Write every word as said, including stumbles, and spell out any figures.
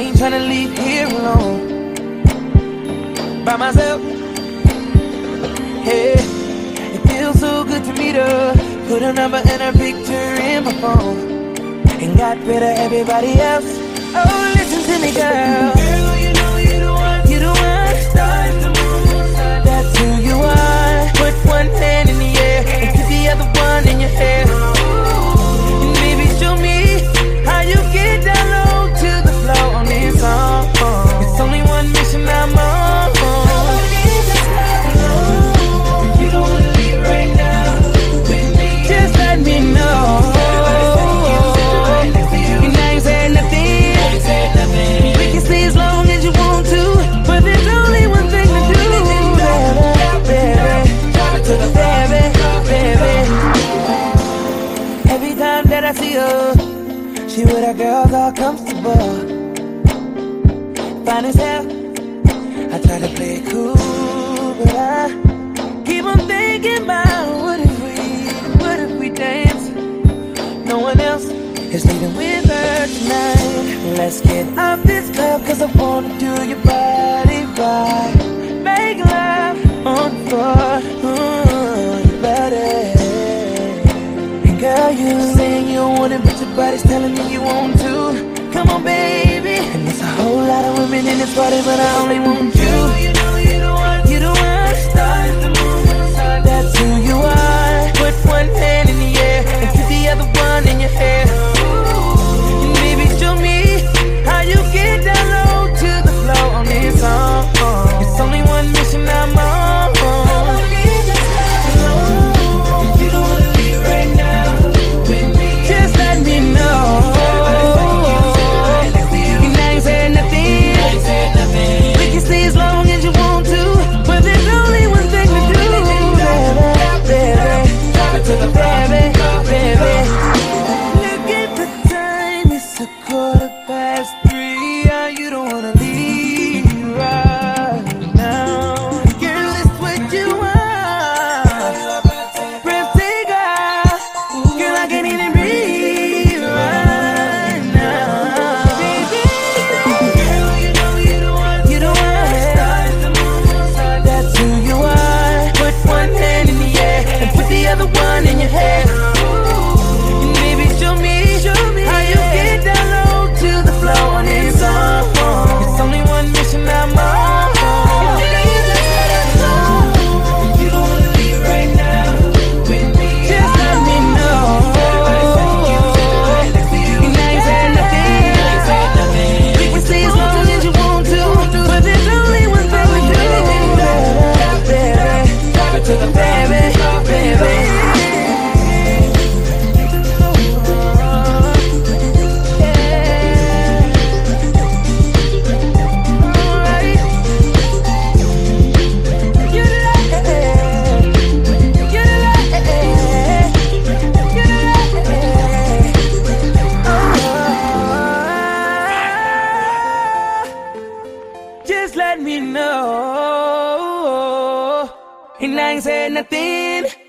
ain't tryna leave here alone by myself. Hey, it feels so good to meet her. Put her number and her picture in my phone and got rid of everybody else. Oh, listen to me, girl. Girl, you know you the one. You the one. Stars to move. That's who you are. Put one hand in the air and keep the other one in your hair. And baby, show me how you get down low to the floor on this song. It's only one mission I'm on. You don't wanna leave right now with me. Just let me know. And I ain't said nothing. We can stay as long as you want to, but there's only one thing to do. Baby, baby, baby. Every time that I see her, she with her girls all comfortable. Fine as hell. I try to play it cool, but I keep on thinking about what if we, what if we dance? No one else is leaving with her tonight. Let's get off this club, cause I wanna do your body right. Make love on the floor, ooh, you better. And girl, you saying you don't want it, but your body's telling me you want to. Come on, baby. And there's a whole lot of women in this party, but I only want you. You know you the one. You the one. Stars to move. That's who you are. Put one hand in the air and keep the other one in your hair. And baby, show me how you get down low to the floor on this song. It's only one mission I'm on. You don't wanna leave right now with me. Just let me know. And I ain't said nothing. We can stay as long as you want to, but there's only one thing to do. Baby, baby, baby. Look at the time, it's a quarter past three. Yeah, you don't wanna leave right now. Girl, it's what you want. Breath taker. Girl, I can't even breathe right now. Baby, girl, you know you the one. You the one. That's who you are. Put one hand in the air and put the other one in your hair. And baby, show me how you get down low to the floor on this song. It's only one mission I'm on. You don't wanna leave right now with me. Just let me know. And I ain't said nothing. We can stay as long as you want to, but there's only one thing to do. Baby, baby, baby. Just let me know. And I ain't said nothing.